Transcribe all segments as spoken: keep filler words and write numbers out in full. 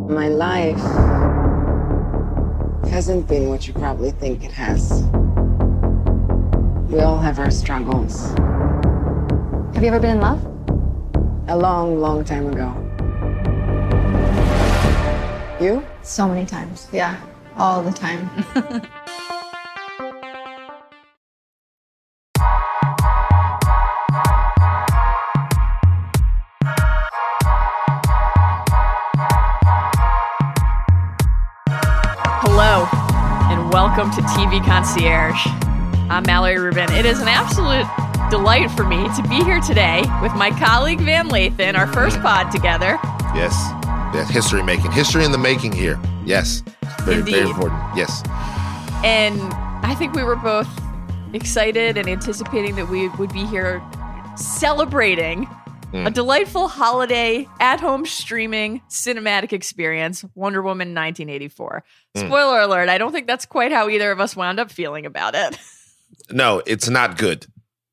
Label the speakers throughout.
Speaker 1: My life hasn't been what you probably think it has. We all have our struggles.
Speaker 2: Have you ever been in love?
Speaker 1: A long, long time ago. You?
Speaker 2: So many times. Yeah, all the time.
Speaker 3: Hello, and welcome to T V Concierge. I'm Mallory Rubin. It is an absolute delight for me to be here today with my colleague Van Lathan, our first pod together.
Speaker 4: Yes, that's history making. History in the making here. Yes, very,
Speaker 3: Indeed.
Speaker 4: very important. Yes.
Speaker 3: And I think we were both excited and anticipating that we would be here celebrating
Speaker 4: Mm.
Speaker 3: a delightful holiday at-home streaming cinematic experience, Wonder Woman nineteen eighty-four.
Speaker 4: Mm.
Speaker 3: Spoiler alert, I don't think that's quite how either of us wound up feeling about it.
Speaker 4: No, it's not good.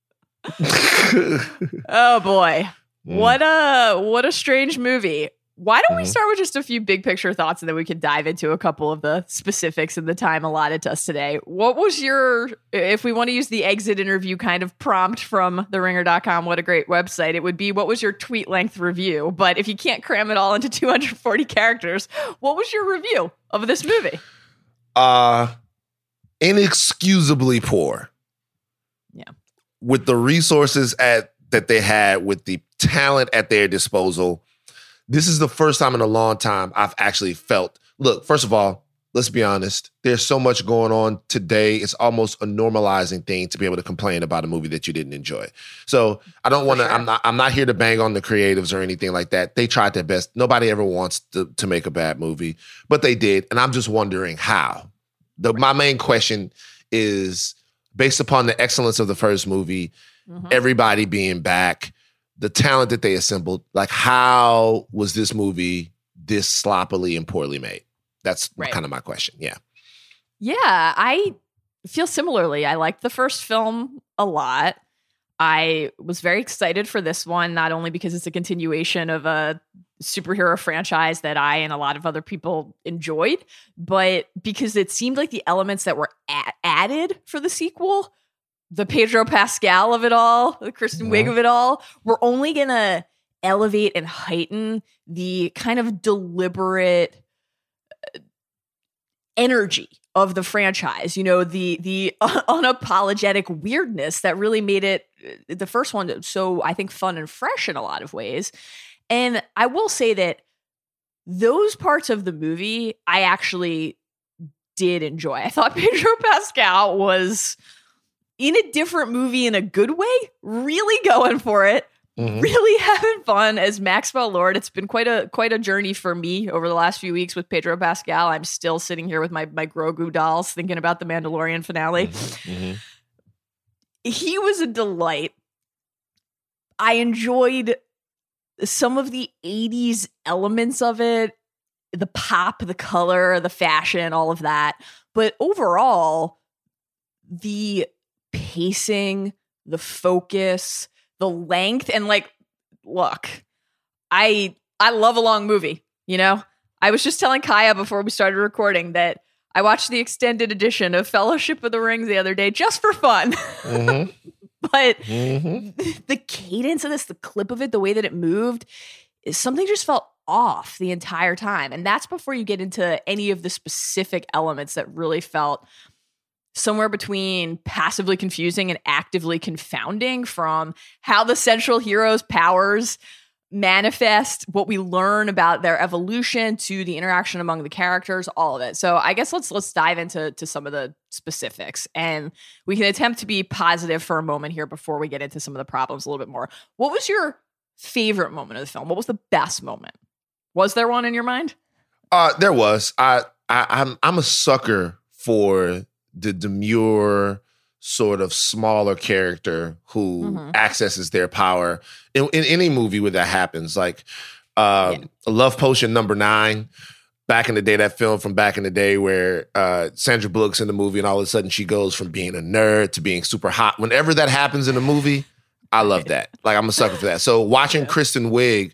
Speaker 3: Oh boy.
Speaker 4: Mm.
Speaker 3: What a what a strange movie. Why don't we
Speaker 4: Mhm.
Speaker 3: start with just a few big picture thoughts and then we could dive into a couple of the specifics in the time allotted to us today. What was your, if we want to use the exit interview kind of prompt from the ringer dot com, what a great website, it would be, what was your tweet length review? But if you can't cram it all into two hundred forty characters, what was your review of this movie?
Speaker 4: Uh, inexcusably poor.
Speaker 3: Yeah.
Speaker 4: With the resources at that they had, with the talent at their disposal, this is the first time in a long time I've actually felt, look, first of all, let's be honest. There's so much going on today. It's almost a normalizing thing to be able to complain about a movie that you didn't enjoy. So I don't want to,
Speaker 3: sure.
Speaker 4: I'm not, I'm not here to bang on the creatives or anything like that. They tried their best. Nobody ever wants to, to make a bad movie, but they did. And I'm just wondering how. The, my main question is, based upon the excellence of the first movie,
Speaker 3: Mhm.
Speaker 4: everybody being back, the talent that they assembled, like how was this movie this sloppily and poorly made? That's
Speaker 3: Right.
Speaker 4: kind of my question. Yeah.
Speaker 3: Yeah, I feel similarly. I liked the first film a lot. I was very excited for this one, not only because it's a continuation of a superhero franchise that I and a lot of other people enjoyed, but because it seemed like the elements that were a- added for the sequel, the Pedro Pascal of it all, the Kristen Wiig
Speaker 4: Mhm.
Speaker 3: of it all, were only going to elevate and heighten the kind of deliberate energy of the franchise, you know, the the unapologetic weirdness that really made it, the first one, so I think fun and fresh in a lot of ways. And I will say that those parts of the movie I actually did enjoy. I thought Pedro Pascal was in a different movie in a good way, really going for it.
Speaker 4: Mhm.
Speaker 3: Really having fun as Maxwell Lord. It's been quite a quite a journey for me over the last few weeks with Pedro Pascal. I'm still sitting here with my my Grogu dolls thinking about the Mandalorian finale.
Speaker 4: Mhm.
Speaker 3: He was a delight. I enjoyed some of the eighties elements of it, the pop, the color, the fashion, all of that. But overall, the pacing, the focus, the length, and like, look, I I love a long movie, you know? I was just telling Kaya before we started recording that I watched the extended edition of Fellowship of the Ring the other day just for fun.
Speaker 4: Mhm.
Speaker 3: But
Speaker 4: Mhm.
Speaker 3: the cadence of this, the clip of it, the way that it moved, is something just felt off the entire time. And that's before you get into any of the specific elements that really felt somewhere between passively confusing and actively confounding, from how the central hero's powers manifest, what we learn about their evolution, to the interaction among the characters, all of it. So I guess let's let's dive into to some of the specifics, and we can attempt to be positive for a moment here before we get into some of the problems a little bit more. What was your favorite moment of the film? What was the best moment? Was there one in your mind?
Speaker 4: Uh, there was. I, I I'm I'm a sucker for the demure, sort of smaller character who
Speaker 3: Mhm.
Speaker 4: accesses their power in, in any movie where that happens. Like uh,
Speaker 3: Yeah.
Speaker 4: Love Potion number nine, back in the day, that film from back in the day where uh, Sandra Bullock's in the movie and all of a sudden she goes from being a nerd to being super hot. Whenever that happens in a movie, I love that. Like, I'm a sucker for that. So watching
Speaker 3: Yeah.
Speaker 4: Kristen Wiig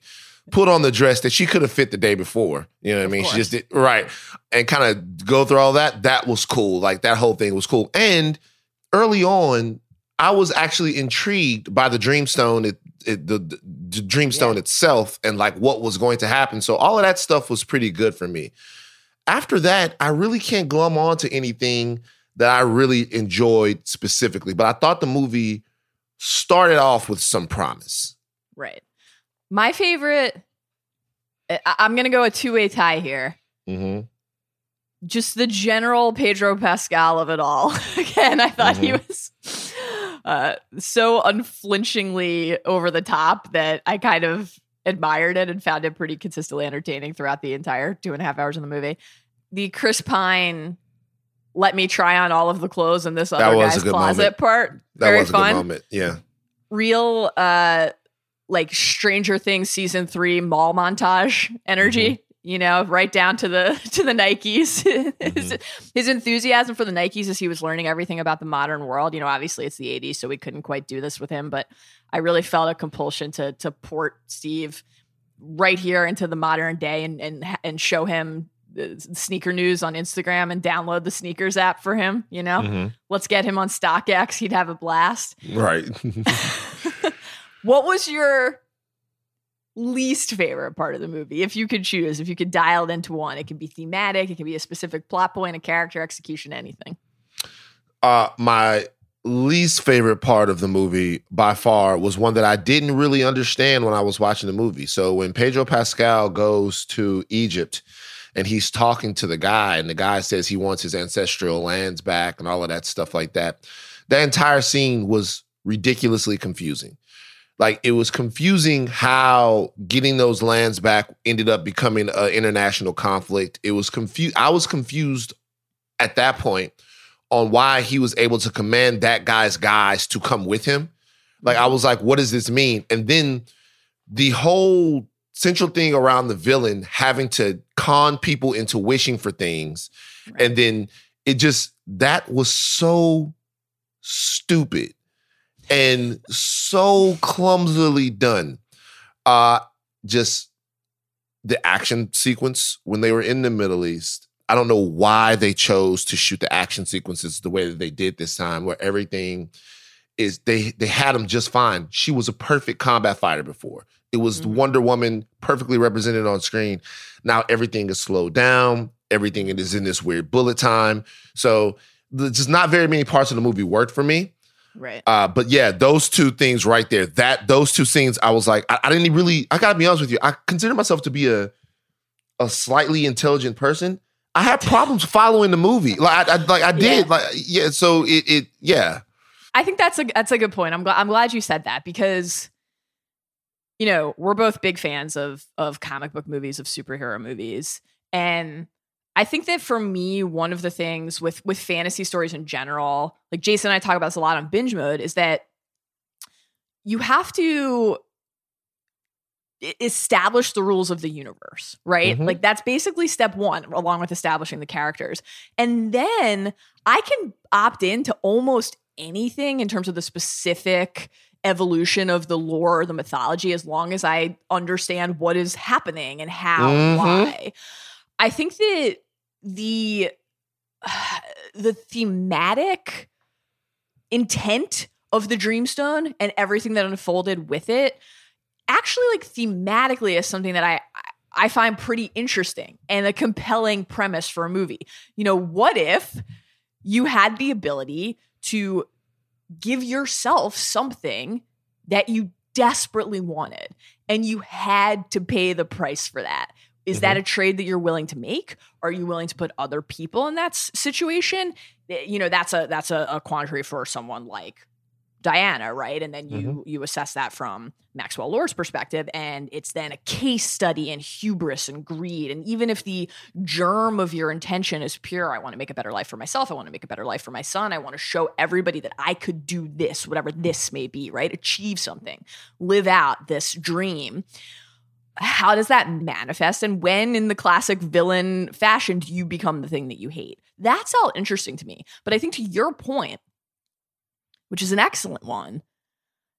Speaker 4: put on the dress that she could have fit the day before. You know what I mean? She just did, right. And kind of go through all that. That was cool. Like, that whole thing was cool. And early on, I was actually intrigued by the Dreamstone, it, it, the, the, the Dreamstone yeah. itself, and like what was going to happen. So all of that stuff was pretty good for me. After that, I really can't glom on to anything that I really enjoyed specifically. But I thought the movie started off with some promise.
Speaker 3: Right. My favorite, I- I'm going to go a two-way tie here. Mm-hmm. Just the general Pedro Pascal of it all. Again, I thought mm-hmm. he was uh, so unflinchingly over the top that I kind of admired it and found it pretty consistently entertaining throughout the entire two and a half hours of the movie. The Chris Pine, let me try on all of the clothes in this other guy's closet moment. part.
Speaker 4: That
Speaker 3: very
Speaker 4: was a
Speaker 3: fun.
Speaker 4: good moment. Yeah.
Speaker 3: Real, uh, like Stranger Things season three mall montage energy. Mm-hmm. You know, right down to the to the Nikes. mm-hmm. his, his enthusiasm for the Nikes as he was learning everything about the modern world. You know, obviously it's the eighties, so we couldn't quite do this with him, but I really felt a compulsion to to port Steve right here into the modern day and and and show him the sneaker news on Instagram and download the sneakers app for him. You know, mm-hmm. let's get him on StockX. He'd have a blast.
Speaker 4: Right.
Speaker 3: What was your least favorite part of the movie, if you could choose, if you could dial it into one? It could be thematic, it could be a specific plot point, a character, execution, anything.
Speaker 4: Uh, my least favorite part of the movie by far was one that I didn't really understand when I was watching the movie. So when Pedro Pascal goes to Egypt and he's talking to the guy, and the guy says he wants his ancestral lands back and all of that stuff like that, that entire scene was ridiculously confusing. Like, it was confusing how getting those lands back ended up becoming an international conflict. It was confused. I was confused at that point on why he was able to command that guy's guys to come with him. Like, I was like, what does this mean? And then the whole central thing around the villain having to con people into wishing for things. Right. And then it just, that was so stupid and so clumsily done. Uh, just the action sequence when they were in the Middle East. I don't know why they chose to shoot the action sequences the way that they did this time, where everything is, they they had them just fine. She was a perfect combat fighter before. It was mm-hmm. Wonder Woman perfectly represented on screen. Now everything is slowed down. Everything is in this weird bullet time. So there's just not very many parts of the movie worked for me.
Speaker 3: Right.
Speaker 4: Uh, but yeah, those two things right there, that those two scenes, I was like, I, I didn't really, I gotta be honest with you, I consider myself to be a a slightly intelligent person. I had problems following the movie. Like I, I like I did. Yeah. Like yeah, so it it yeah.
Speaker 3: I think that's a that's a good point. I'm glad I'm glad you said that, because you know, we're both big fans of of comic book movies, of superhero movies. And I think that for me, one of the things with with fantasy stories in general, like Jason and I talk about this a lot on Binge Mode, is that you have to establish the rules of the universe, right? Mm-hmm. Like that's basically step one, along with establishing the characters. And then I can opt into almost anything in terms of the specific evolution of the lore or the mythology, as long as I understand what is happening and how and
Speaker 4: mm-hmm.
Speaker 3: why. I think that the uh, the thematic intent of the Dreamstone and everything that unfolded with it actually, like, thematically is something that I I find pretty interesting and a compelling premise for a movie. You know, what if you had the ability to give yourself something that you desperately wanted and you had to pay the price for that? Is mm-hmm. that a trade that you're willing to make? Are you willing to put other people in that s- situation? You know, that's a that's a, a quandary for someone like Diana, right? And then you mm-hmm. you assess that from Maxwell Lord's perspective, and it's then a case study in hubris and greed. And even if the germ of your intention is pure, I want to make a better life for myself, I want to make a better life for my son, I want to show everybody that I could do this, whatever this may be, right? Achieve something, live out this dream. How does that manifest? And when, in the classic villain fashion, do you become the thing that you hate? That's all interesting to me. But I think, to your point, which is an excellent one,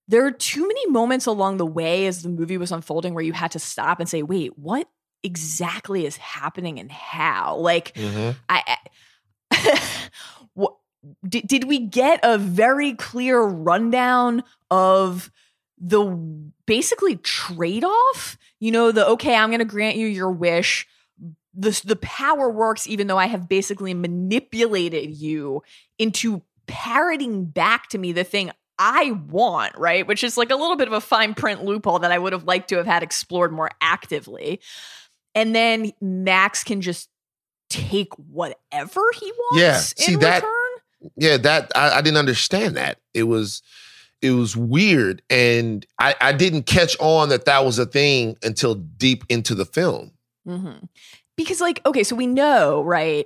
Speaker 3: there are too many moments along the way as the movie was unfolding where you had to stop and say, wait, what exactly is happening and how? Like,
Speaker 4: Mhm.
Speaker 3: I, I what, did, did we get a very clear rundown of the basically trade-off? You know, the, okay, I'm going to grant you your wish. The, the power works even though I have basically manipulated you into parroting back to me the thing I want, right? Which is like a little bit of a fine print loophole that I would have liked to have had explored more actively. And then Max can just take whatever he wants
Speaker 4: Yeah,
Speaker 3: in
Speaker 4: see that-
Speaker 3: return.
Speaker 4: Yeah, that I, I didn't understand that. It was it was weird, and I, I didn't catch on that that was a thing until deep into the film.
Speaker 3: Mm-hmm. Because, like, okay, so we know, right?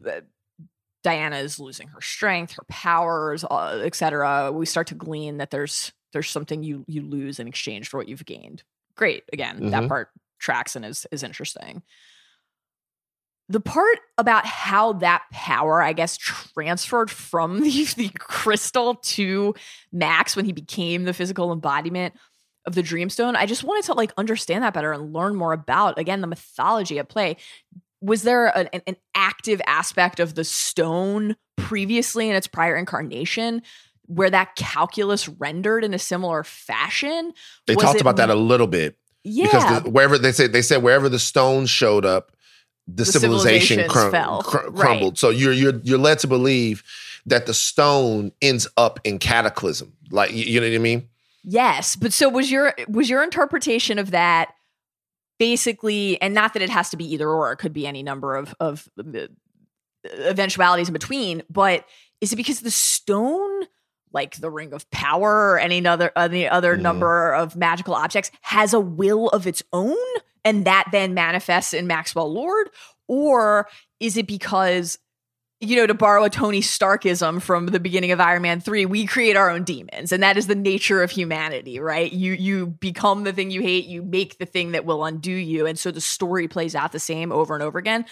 Speaker 3: Diana is losing her strength, her powers, uh, et cetera. We start to glean that there's there's something you you lose in exchange for what you've gained. Great, again,
Speaker 4: Mm-hmm.
Speaker 3: that part tracks and is is interesting. The part about how that power, I guess, transferred from the, the crystal to Max when he became the physical embodiment of the Dreamstone, I just wanted to like understand that better and learn more about, again, the mythology at play. Was there an, an active aspect of the stone previously in its prior incarnation where that calculus rendered in a similar fashion?
Speaker 4: They
Speaker 3: Was
Speaker 4: talked
Speaker 3: it-
Speaker 4: about that a little bit.
Speaker 3: Yeah.
Speaker 4: Because the, wherever they said they said wherever the stone showed up, the,
Speaker 3: The
Speaker 4: civilization
Speaker 3: civilizations
Speaker 4: crum-
Speaker 3: fell.
Speaker 4: cr-
Speaker 3: Right.
Speaker 4: crumbled. So you're you're you're led to believe that the stone ends up in cataclysm. Like you, you know what I mean?
Speaker 3: Yes, but so was your was your interpretation of that basically, and not that it has to be either or, it could be any number of of uh, eventualities in between, but is it because the stone, like the Ring of Power or any other any other
Speaker 4: Mhm.
Speaker 3: number of magical objects, has a will of its own, and that then manifests in Maxwell Lord? Or is it because, you know, to borrow a Tony Starkism from the beginning of Iron Man three, we create our own demons, and that is the nature of humanity, right? You you become the thing you hate, you make the thing that will undo you, and so the story plays out the same over and over again.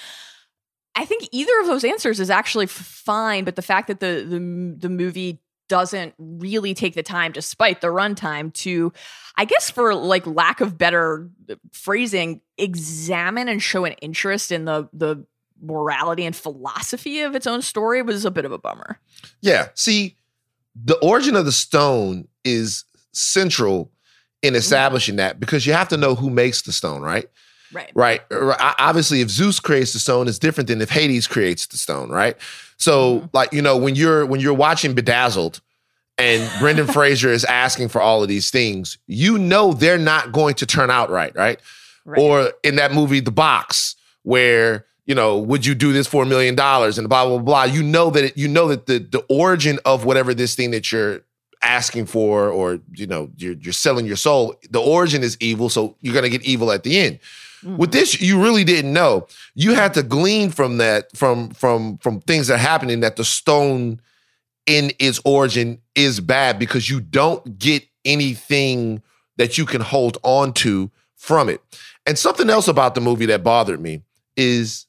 Speaker 3: I think either of those answers is actually f- fine, but the fact that the the, the movie doesn't really take the time, despite the runtime, to, I guess, for like lack of better phrasing, examine and show an interest in the the morality and philosophy of its own story was a bit of a bummer.
Speaker 4: Yeah. See, the origin of the stone is central in establishing that because you have to know who makes the stone, right?
Speaker 3: Right.
Speaker 4: Right. Right. Obviously, if Zeus creates the stone, it's different than if Hades creates the stone, right? So,
Speaker 3: Mhm.
Speaker 4: like, you know, when you're when you're watching Bedazzled and Brendan Fraser is asking for all of these things, you know they're not going to turn out right, right?
Speaker 3: Right.
Speaker 4: Or in that movie, The Box, where, you know, would you do this for a million dollars and blah, blah, blah. You know that it, you know that the the origin of whatever this thing that you're asking for, or, you know, you're you're selling your soul, the origin is evil, so you're gonna get evil at the end.
Speaker 3: Mhm.
Speaker 4: With this, you really didn't know. You had to glean from that, from from from things that are happening, that the stone in its origin is bad because you don't get anything that you can hold on to from it. And something else about the movie that bothered me is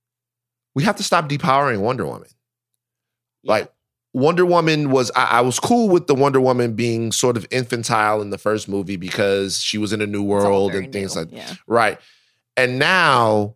Speaker 4: we have to stop depowering Wonder Woman. Like, Wonder Woman was, I, I was cool with the Wonder Woman being sort of infantile in the first movie because she was in a new
Speaker 3: It's all
Speaker 4: world
Speaker 3: very
Speaker 4: and things
Speaker 3: new.
Speaker 4: like that.
Speaker 3: Yeah.
Speaker 4: Right. And now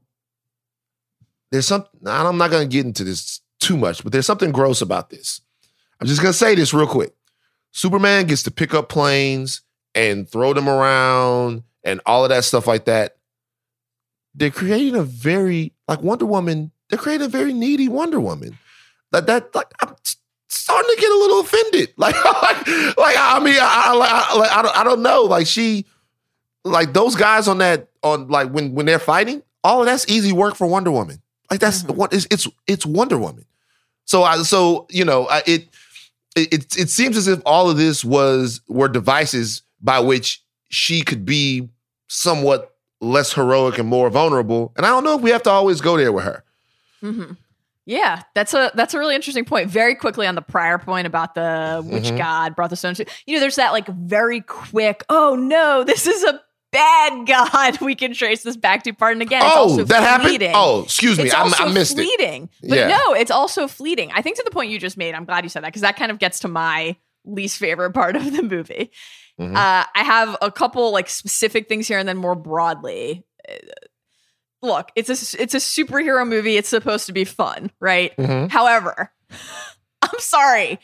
Speaker 4: there's some, I'm not going to get into this too much, but there's something gross about this. I'm just going to say this real quick. Superman gets to pick up planes and throw them around and all of that stuff like that. They're creating a very, like Wonder Woman, they're creating a very needy Wonder Woman. That, that, like, I'm starting to get a little offended. Like, like, like I mean, I, I, I, I, don't, I don't know. Like, she, like those guys on that, on like when when they're fighting, all of that's easy work for Wonder Woman. Like that's
Speaker 3: Mhm.
Speaker 4: what it's, it's it's Wonder Woman. So I so you know I, it it it seems as if all of this was were devices by which she could be somewhat less heroic and more vulnerable. And I don't know if we have to always go there with her.
Speaker 3: Mm-hmm. Yeah, that's a that's a really interesting point. Very quickly on the prior point about the witch
Speaker 4: Mhm.
Speaker 3: god brought the stone to, you know, there's that like very quick, oh no, this is a bad god. We can trace this back to part. And again, it's
Speaker 4: Oh,
Speaker 3: also
Speaker 4: that
Speaker 3: fleeting.
Speaker 4: happened. Oh, excuse me,
Speaker 3: It's
Speaker 4: I,
Speaker 3: also
Speaker 4: I missed it.
Speaker 3: fleeting. But
Speaker 4: Yeah.
Speaker 3: no, it's also fleeting. I think to the point you just made, I'm glad you said that because that kind of gets to my least favorite part of the movie.
Speaker 4: Mm-hmm.
Speaker 3: Uh, I have a couple like specific things here, and then more broadly. Look, it's a it's a superhero movie. It's supposed to be fun, right?
Speaker 4: Mm-hmm.
Speaker 3: However, I'm sorry,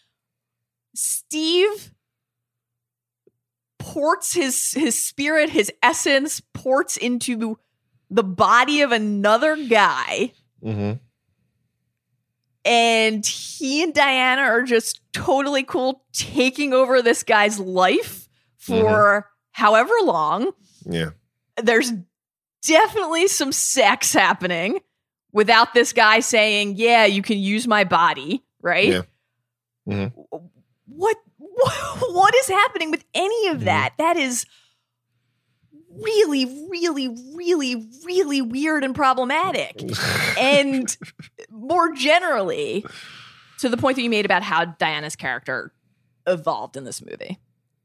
Speaker 3: Steve ports his his spirit, his essence, ports into the body of another guy.
Speaker 4: Mm-hmm.
Speaker 3: And he and Diana are just totally cool taking over this guy's life for mm-hmm. however long.
Speaker 4: Yeah.
Speaker 3: There's definitely some sex happening without this guy saying, yeah, you can use my body, right?
Speaker 4: Yeah. Mm-hmm.
Speaker 3: What, what what is happening with any of that? Mm-hmm. That is really, really, really, really weird and problematic. And more generally, to the point that you made about how Diana's character evolved in this movie.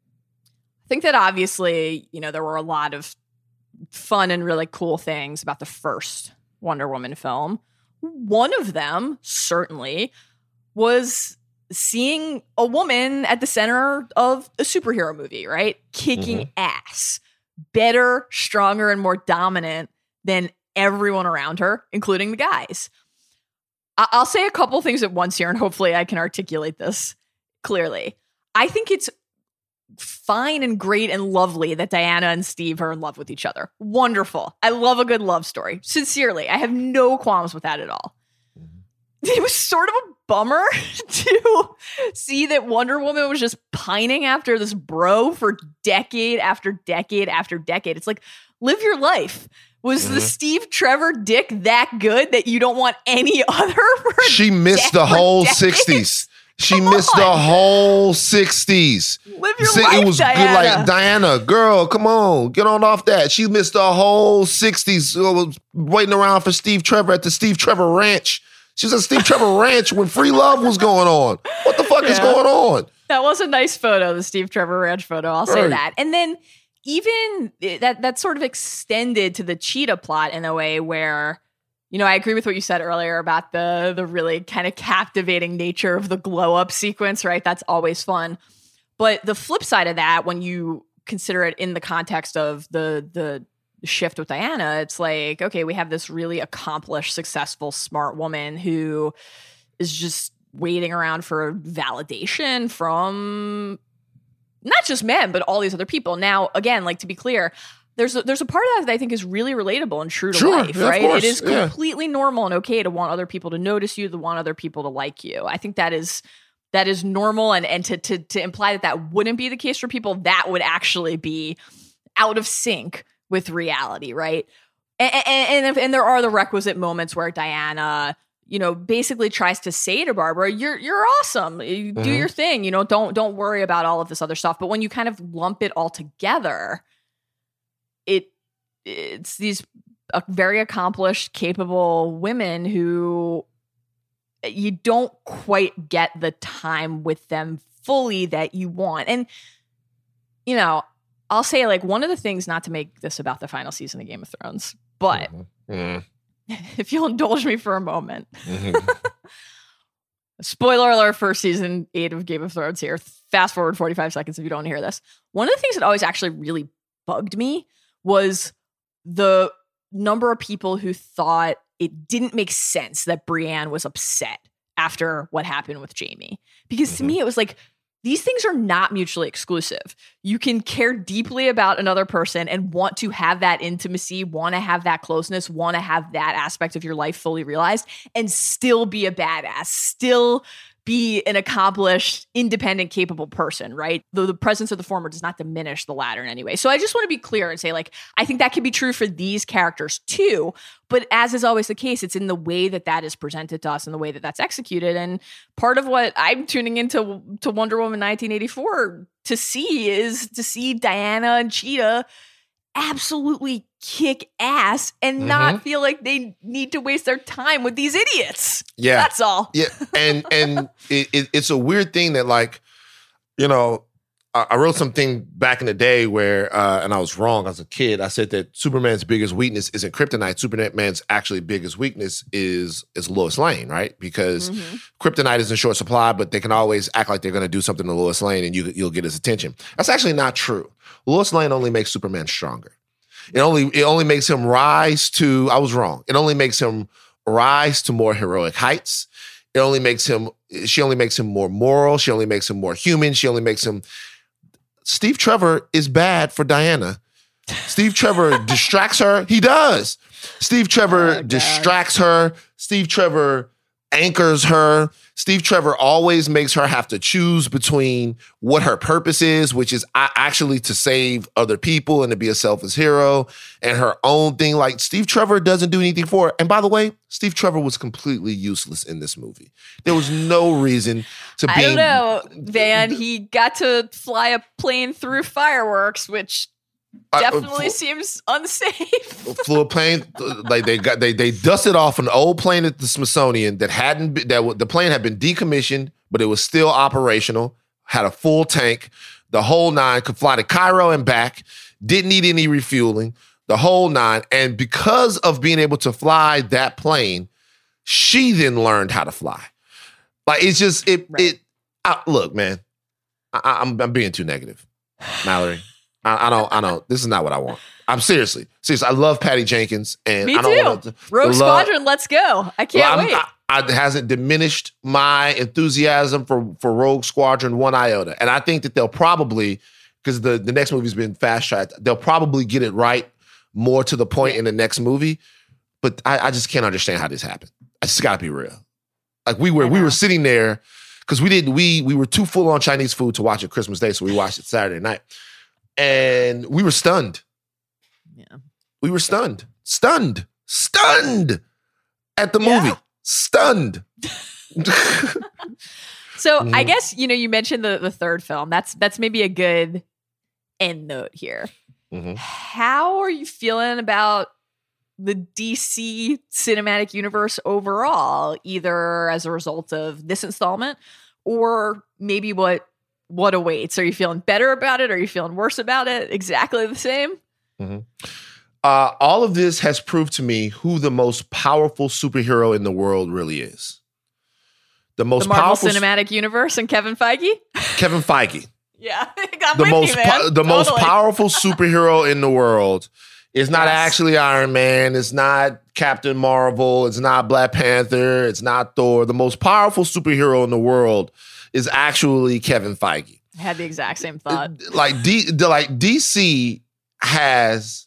Speaker 3: I think that obviously, you know, there were a lot of fun and really cool things about the first Wonder Woman film. One of them, certainly, was seeing a woman at the center of a superhero movie, right? Kicking mm-hmm. ass. Better, stronger, and more dominant than everyone around her, including the guys. I- I'll say a couple things at once here, and hopefully I can articulate this clearly. I think it's fine and great and lovely that Diana and Steve are in love with each other. Wonderful. I love a good love story. Sincerely, I have no qualms with that at all. It was sort of a bummer to see that Wonder Woman was just pining after this bro for decade after decade after decade. It's like, live your life. Was mm-hmm. the Steve Trevor dick that good that you don't want any other? For
Speaker 4: she missed the whole decades? sixties. She Come missed on. the whole sixties.
Speaker 3: Live your See, life, It was Diana.
Speaker 4: good, like, Diana, girl, come on, get on off that. She missed the whole sixties, uh, waiting around for Steve Trevor at the Steve Trevor Ranch. She was at Steve Trevor Ranch when Free Love was going on. What the fuck yeah. is going on?
Speaker 3: That was a nice photo, the Steve Trevor Ranch photo. I'll say right. that. And then even that that sort of extended to the Cheetah plot in a way where, you know, I agree with what you said earlier about the the really kind of captivating nature of the glow up sequence, right? That's always fun. But the flip side of that, when you consider it in the context of the the shift with Diana, it's like, okay, we have this really accomplished, successful, smart woman who is just waiting around for validation from not just men, but all these other people. Now, again, like, to be clear, there's a, there's a part of that that I think is really relatable and true to
Speaker 4: sure,
Speaker 3: life,
Speaker 4: yeah,
Speaker 3: right?
Speaker 4: Course,
Speaker 3: it is
Speaker 4: yeah.
Speaker 3: completely normal and okay to want other people to notice you, to want other people to like you. I think that is that is normal, and and to to to imply that that wouldn't be the case for people, that would actually be out of sync with reality, right? And, and, and, and there are the requisite moments where Diana, you know, basically tries to say to Barbara, you're you're awesome. You mm-hmm. do your thing. You know, don't don't worry about all of this other stuff. But when you kind of lump it all together, it it's these uh, very accomplished, capable women who you don't quite get the time with them fully that you want. And, you know, I'll say, like, one of the things, not to make this about the final season of Game of Thrones, but mm-hmm. Mm-hmm. if you'll indulge me for a moment, mm-hmm. spoiler alert for season eight of Game of Thrones here. Fast forward forty-five seconds if you don't want to hear this. One of the things that always actually really bugged me was the number of people who thought it didn't make sense that Brienne was upset after what happened with Jaime. Because mm-hmm. to me, it was like, these things are not mutually exclusive. You can care deeply about another person and want to have that intimacy, want to have that closeness, want to have that aspect of your life fully realized, and still be a badass, still be an accomplished, independent, capable person, right? Though the presence of the former does not diminish the latter in any way. So I just want to be clear and say, like, I think that can be true for these characters too. But as is always the case, it's in the way that that is presented to us and the way that that's executed. And part of what I'm tuning into to Wonder Woman nineteen eighty-four to see is to see Diana and Cheetah absolutely kick ass and mm-hmm. not feel like they need to waste their time with these idiots.
Speaker 4: Yeah.
Speaker 3: That's all.
Speaker 4: Yeah. And and it, it, it's a weird thing that, like, you know, I, I wrote something back in the day where, uh, and I was wrong as a kid. I said that Superman's biggest weakness isn't kryptonite. Superman's actually biggest weakness is is Lois Lane, right? Because mm-hmm. kryptonite is in short supply, but they can always act like they're going to do something to Lois Lane, and you you'll get his attention. That's actually not true. Lois Lane only makes Superman stronger. It only it only makes him rise to. I was wrong. It only makes him rise to more heroic heights. It only makes him. She only makes him more moral. She only makes him more human. She only makes him. Steve Trevor is bad for Diana. Steve Trevor distracts her. He does. Steve Trevor oh, distracts her. Steve Trevor anchors her. Steve Trevor always makes her have to choose between what her purpose is, which is actually to save other people and to be a selfless hero, and her own thing. Like, Steve Trevor doesn't do anything for her. And by the way, Steve Trevor was completely useless in this movie. There was no reason to be.
Speaker 3: I don't know, Van. He got to fly a plane through fireworks, which definitely uh, flew, seems unsafe.
Speaker 4: Flew a plane, like they got they they dusted off an old plane at the Smithsonian that hadn't been, that the plane had been decommissioned, but it was still operational. Had a full tank, the whole nine. Could fly to Cairo and back. Didn't need any refueling. The whole nine. And because of being able to fly that plane, she then learned how to fly. Like, it's just it right. it. I, look, man, I, I'm I'm being too negative, Mallory. I, I don't, I don't, this is not what I want. I'm seriously, seriously, I love Patty Jenkins. And
Speaker 3: Me
Speaker 4: I don't
Speaker 3: too.
Speaker 4: want to,
Speaker 3: Rogue Squadron, let's go. I can't
Speaker 4: well,
Speaker 3: wait.
Speaker 4: I, I, it hasn't diminished my enthusiasm for, for Rogue Squadron one iota. And I think that they'll probably, because the, the next movie's been fast-tracked, they'll probably get it right more to the point in the next movie. But I, I just can't understand how this happened. I just gotta be real. Like, we were, we were sitting there, because we didn't, we, we were too full on Chinese food to watch it Christmas Day, so we watched it Saturday night. And we were stunned. Yeah. We were stunned. Stunned. Stunned at the movie. Yeah. Stunned.
Speaker 3: So mm. I guess, you know, you mentioned the, the third film. That's that's maybe a good end note here. Mm-hmm. How are you feeling about the D C cinematic universe overall, either as a result of this installment or maybe what What awaits? Are you feeling better about it? Are you feeling worse about it? Exactly the same?
Speaker 4: Mm-hmm. Uh, all of this has proved to me who the most powerful superhero in the world really is. The most
Speaker 3: the Marvel
Speaker 4: powerful
Speaker 3: Cinematic Universe and Kevin Feige?
Speaker 4: Kevin Feige.
Speaker 3: Yeah. I'm
Speaker 4: the
Speaker 3: with
Speaker 4: most
Speaker 3: you, man.
Speaker 4: po- the
Speaker 3: totally.
Speaker 4: most powerful superhero in the world is not
Speaker 3: yes.
Speaker 4: actually Iron Man. It's not Captain Marvel. It's not Black Panther. It's not Thor. The most powerful superhero in the world is actually Kevin Feige.
Speaker 3: I had the exact same thought.
Speaker 4: Like D, like D C has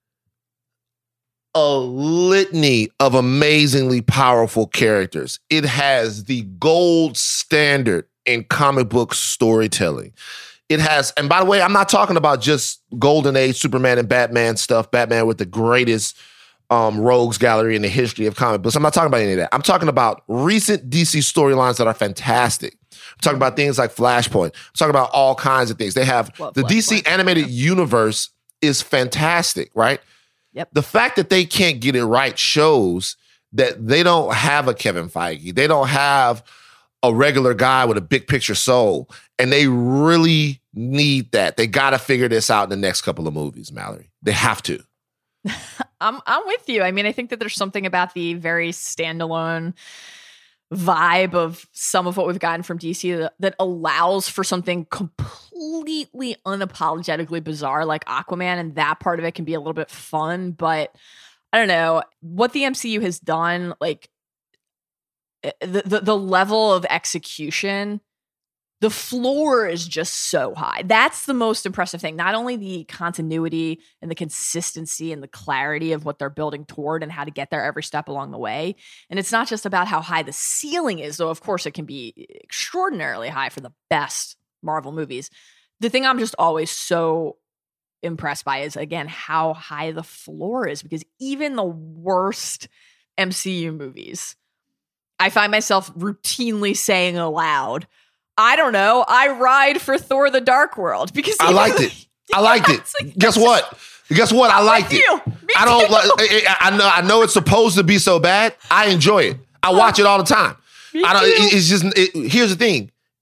Speaker 4: a litany of amazingly powerful characters. It has the gold standard in comic book storytelling. It has, and by the way, I'm not talking about just Golden Age Superman and Batman stuff, Batman with the greatest um, rogues gallery in the history of comic books. I'm not talking about any of that. I'm talking about recent D C storylines that are fantastic. I'm talking about things like Flashpoint. I'm talking about all kinds of things. They have Love the Flashpoint. D C animated yeah. universe is fantastic, right?
Speaker 3: Yep.
Speaker 4: The fact that they can't get it right shows that they don't have a Kevin Feige. They don't have a regular guy with a big picture soul. And they really need that. They got to figure this out in the next couple of movies, Mallory. They have to.
Speaker 3: I'm I'm with you. I mean, I think that there's something about the very standalone vibe of some of what we've gotten from D C that, that allows for something completely unapologetically bizarre like Aquaman, and that part of it can be a little bit fun. But I don't know what the M C U has done. Like the the, the level of execution. The floor is just so high. That's the most impressive thing. Not only the continuity and the consistency and the clarity of what they're building toward and how to get there every step along the way. And it's not just about how high the ceiling is, though, of course, it can be extraordinarily high for the best Marvel movies. The thing I'm just always so impressed by is, again, how high the floor is, because even the worst M C U movies, I find myself routinely saying aloud, I don't know, I ride for Thor the Dark World, because
Speaker 4: I liked it. I liked it. Like, Guess what? Guess what? I liked it. I don't like I, I know I know it's supposed to be so bad. I enjoy it. I watch it all the time. I don't it, it's just it, here's the thing.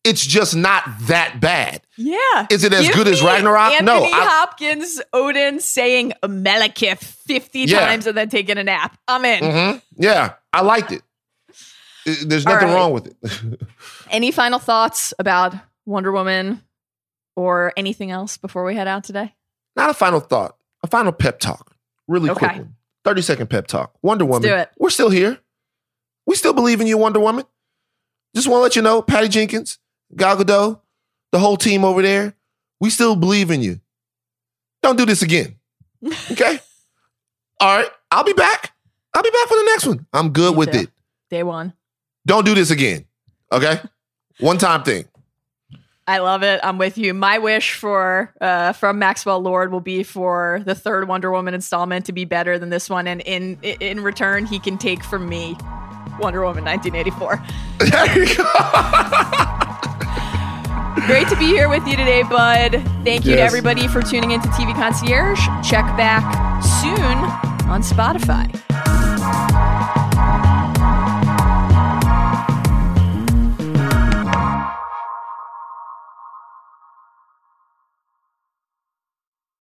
Speaker 4: It's just not that bad.
Speaker 3: Yeah.
Speaker 4: Is it as
Speaker 3: Give
Speaker 4: good as
Speaker 3: me
Speaker 4: Ragnarok?
Speaker 3: Anthony
Speaker 4: No, I-
Speaker 3: Hopkins, Odin saying Malekith fifty
Speaker 4: Yeah.
Speaker 3: times and then taking a nap. I'm in.
Speaker 4: Mhm. Yeah, I liked it. I- There's
Speaker 3: All
Speaker 4: nothing
Speaker 3: right.
Speaker 4: wrong with it.
Speaker 3: Any final thoughts about Wonder Woman or anything else before we head out today?
Speaker 4: Not a final thought, a final pep talk. Really
Speaker 3: Okay.
Speaker 4: quick one. thirty second pep talk. Wonder Woman.
Speaker 3: do it.
Speaker 4: We're still here. We still believe in you, Wonder Woman. Just want to let you know, Patty Jenkins, Gal Gadot, the whole team over there, we still believe in you. Don't do this again. Okay? All right. I'll be back. I'll be back for the next one. I'm good
Speaker 3: Me
Speaker 4: with
Speaker 3: too.
Speaker 4: it.
Speaker 3: Day one.
Speaker 4: Don't do this again. Okay? One time thing.
Speaker 3: I love it. I'm with you. My wish for uh, from Maxwell Lord will be for the third Wonder Woman installment to be better than this one, and in in return, he can take from me Wonder Woman nineteen eighty-four.
Speaker 4: There you go.
Speaker 3: Great to be here with you today, bud. Thank you to
Speaker 4: Yes.
Speaker 3: everybody for tuning into T V Concierge. Check back soon on Spotify.